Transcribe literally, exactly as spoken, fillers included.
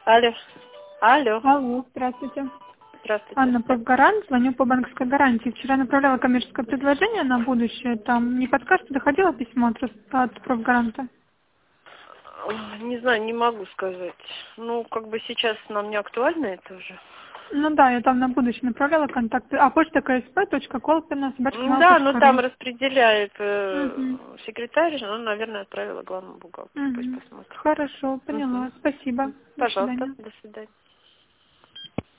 Алло. Алло. Алло, здравствуйте. Здравствуйте. Анна Профгарант, звоню по банковской гарантии. Вчера направляла коммерческое предложение на будущее. Там не подскажете, доходило письмо от, от Профгаранта? Не знаю, не могу сказать. Ну, как бы сейчас нам не актуально это уже. Ну да, я там на будущее направляла контакты. А почта ksp.колпина, Да, но там собачка.ру. распределяет э, Угу. секретарь, он, наверное, отправила главному бухгалтеру. Пусть Угу. посмотрит. Хорошо, поняла. Угу. Спасибо. До Пожалуйста, свидания. до свидания.